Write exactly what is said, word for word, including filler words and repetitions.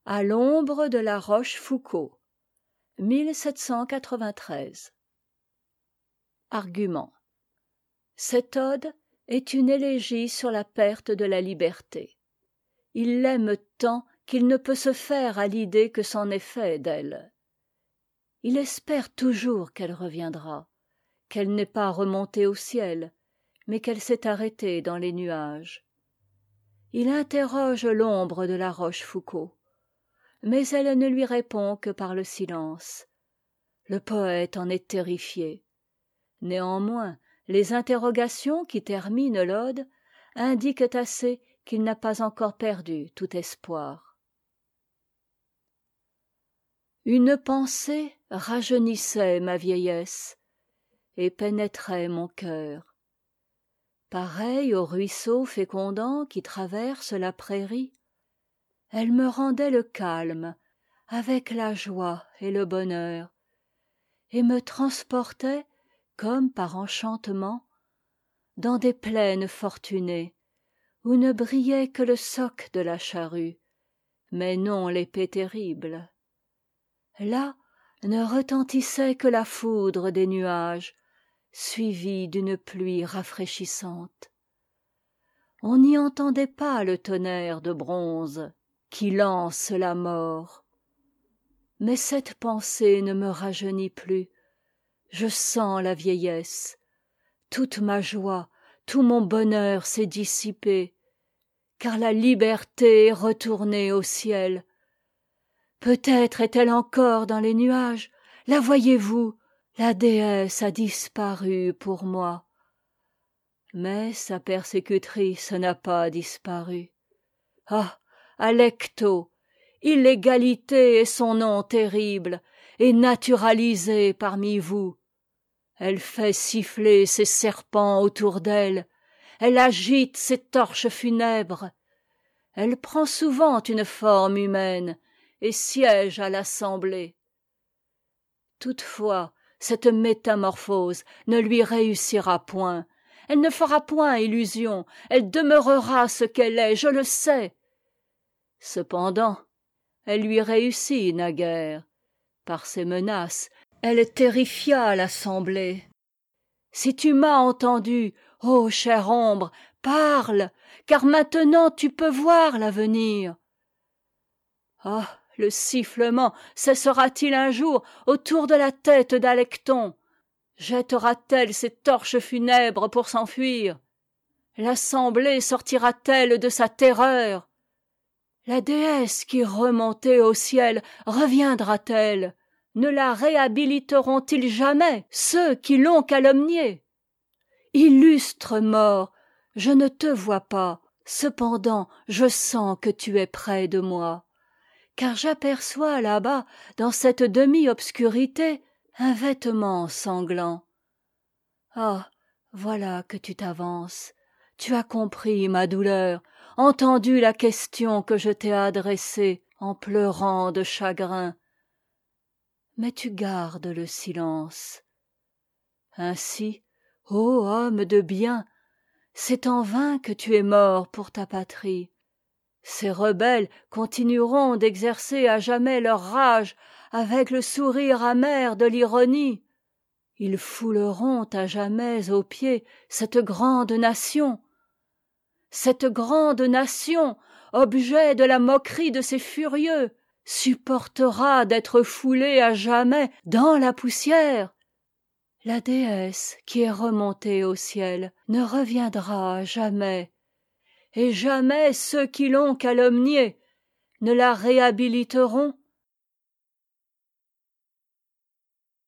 À l'ombre de la Rochefoucauld. mille sept cent quatre-vingt-treize. Argument. Cette ode est une élégie sur la perte de la liberté. Il l'aime tant qu'il ne peut se faire à l'idée que c'en est fait d'elle. Il espère toujours qu'elle reviendra, qu'elle n'est pas remontée au ciel, mais qu'elle s'est arrêtée dans les nuages. Il interroge l'ombre de la Rochefoucauld, mais elle ne lui répond que par le silence. Le poète en est terrifié. Néanmoins, les interrogations qui terminent l'ode indiquent assez qu'il n'a pas encore perdu tout espoir. Une pensée rajeunissait ma vieillesse et pénétrait mon cœur. Pareille au ruisseau fécondant qui traverse la prairie, elle me rendait le calme avec la joie et le bonheur, et me transportait, comme par enchantement, dans des plaines fortunées, où ne brillait que le soc de la charrue, mais non l'épée terrible. Là ne retentissait que la foudre des nuages, suivie d'une pluie rafraîchissante. On n'y entendait pas le tonnerre de bronze qui lance la mort. Mais cette pensée ne me rajeunit plus. Je sens la vieillesse. Toute ma joie, tout mon bonheur s'est dissipé, car la liberté est retournée au ciel. Peut-être est-elle encore dans les nuages. La voyez-vous? La déesse a disparu pour moi. Mais sa persécutrice n'a pas disparu. Ah, Alecto, illégalité est son nom terrible, et naturalisé parmi vous. Elle fait siffler ses serpents autour d'elle, elle agite ses torches funèbres, elle prend souvent une forme humaine et siège à l'assemblée. Toutefois, cette métamorphose ne lui réussira point, elle ne fera point illusion, elle demeurera ce qu'elle est, je le sais. Cependant, elle lui réussit naguère. Par ses menaces, elle terrifia l'assemblée. Si tu m'as entendu, ô chère ombre, parle, car maintenant tu peux voir l'avenir. Ah, le sifflement cessera-t-il un jour autour de la tête d'Alecton? Jettera-t-elle ses torches funèbres pour s'enfuir? L'assemblée sortira-t-elle de sa terreur? La déesse qui remontée au ciel reviendra-t-elle? Ne la réhabiliteront-ils jamais ceux qui l'ont calomniée? Illustre mort, je ne te vois pas, cependant je sens que tu es près de moi, car j'aperçois là-bas, dans cette demi-obscurité, un vêtement sanglant. Ah, voilà que tu t'avances, tu as compris ma douleur, entendu la question que je t'ai adressée en pleurant de chagrin. Mais tu gardes le silence. Ainsi, ô homme de bien, c'est en vain que tu es mort pour ta patrie. Ces rebelles continueront d'exercer à jamais leur rage avec le sourire amer de l'ironie. Ils fouleront à jamais aux pieds cette grande nation. Cette grande nation, objet de la moquerie de ces furieux, supportera d'être foulée à jamais dans la poussière. La déesse qui est remontée au ciel ne reviendra jamais, et jamais ceux qui l'ont calomniée ne la réhabiliteront